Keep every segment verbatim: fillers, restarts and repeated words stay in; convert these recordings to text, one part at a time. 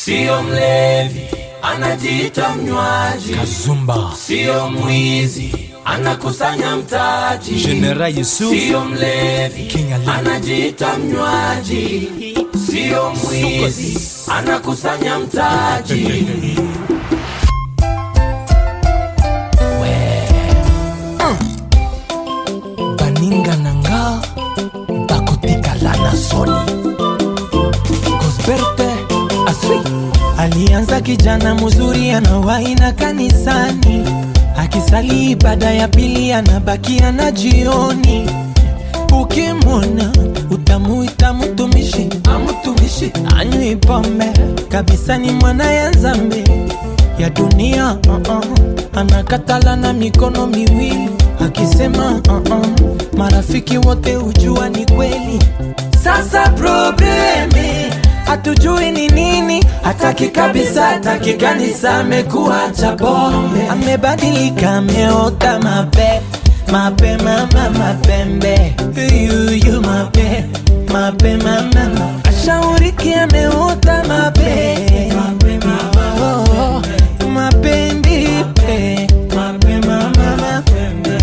Sio mlevi, anajiita mnywaji. Kazumba. Sio mwizi, anakusanya mtaji. General Yusuf. Sio mlevi, anajiita mnywaji. Sio mwizi, anakusanya mtaji. Baninga nanga bakotika lana soni. Gosberte aswi. Alianza kijana mzuri anawaina kanisani, akisali ibada ya pili anabakia na jioni. Ukimwona utamuita mtumishi, amutumishi anywi pombe kabisa, ni mwana ya zambi ya dunia. uh -uh. Anakatala na mikono miwili akisema uh -uh. Marafiki wote ujua ni kweli. Sasa probleme hatujui ni nini, hataki kabisa, hataki kanisa, amekuacha pombe, amebadilika, ameota mape mape mama mapembe yuyu mape mape mama, ashauriki ameota mape mape mama oh, mapendi pe mape mama mapembe.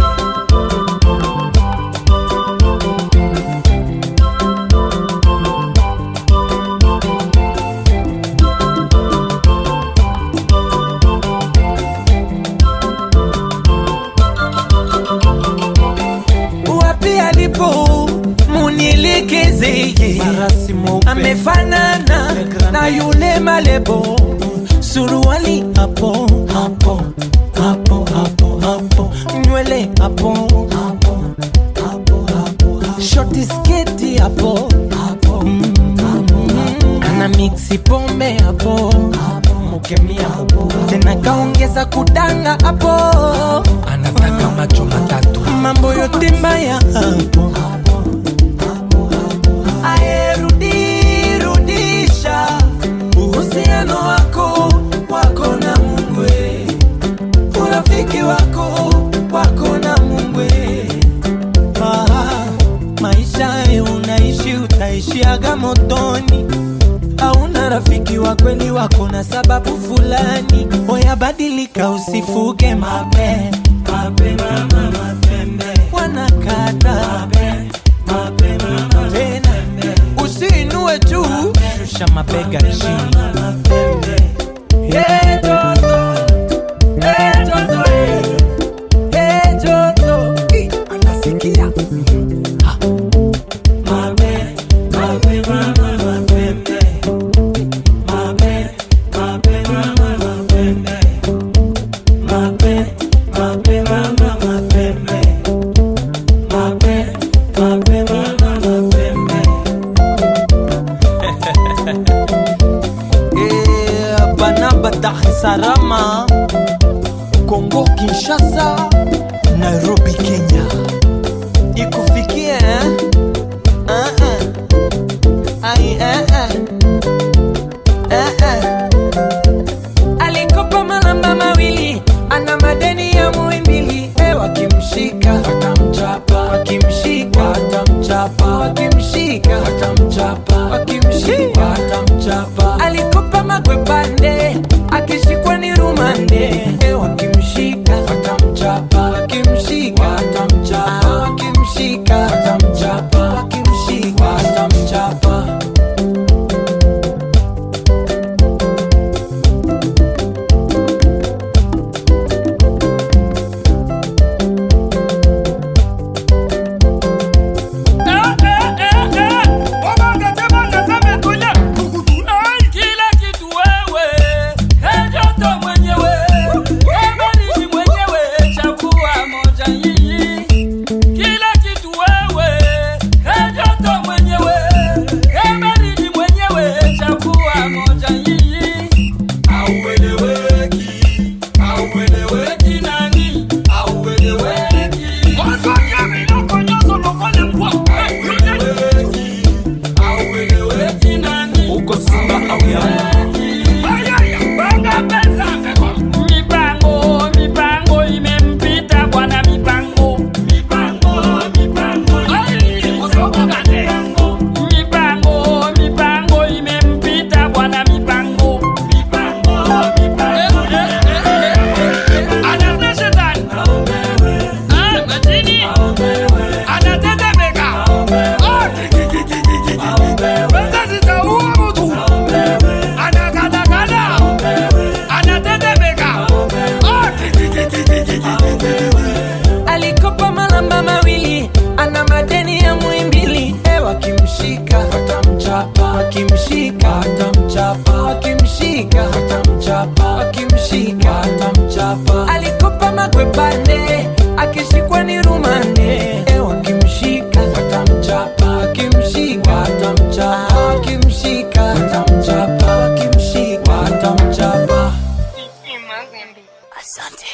Munilikeze amefanana na yule malebo, suruali hapo hapo hapo hapo hapo, nywele hapo hapo hapo hapo, short sketi hapo hapo, ana mixi pombe hapo hapo, mukemia hapo tena kaongeza kudanga hapo, anataka macho matatu, mambo yote mbaya hapo. Rudisha uhusiano wako wako na Mungu, urafiki wako wako na Mungu. Ah, maisha unaishi utaishiaga motoni, hauna rafiki wa kweli wako na sababu fulani. Oya badilika, usifuke mape mape mama mapembe, wanakata mape mape mama tena, usiinue juu, shusha mabega chini. Hey Joto, hey Joto, hey Joto, anasikia mabe mabe mama mapembe, mabe mabe mama mapembe, mabe mabe mama mapembe, mabe mabe mama mapembe. Eh, Banaba Dar es Salaam, Kongo Kinshasa, Nairobi Kenya, ikufikie eh? Uh -uh. Ai eh eh eh eh. Alikopa malamba mawili, ana madeni ya muimbili, eh, wakimshika watamchapa, wakimshika watamchapa, wakimshika watamchapa, wakimshika watamchapa. Alikopa magwepande, akishikwa ni rumande, eh, wakimshika watamchapa, wakimshika watamchapa, wakimshika watamchapa, wakimshika watamchapa. Mwenyewe, mwenyewe, chaku akimshika watamchapa, akimshika watamchapa, akimshika watamchapa. Alikopa makwepane, akishikwa ni rumane. Eh, wakimshika watamchapa, akimshika watamchapa, akimshika watamchapa, akimshika watamchapa. Asante.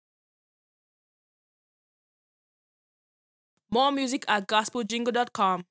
More music at gospel jingle dot com.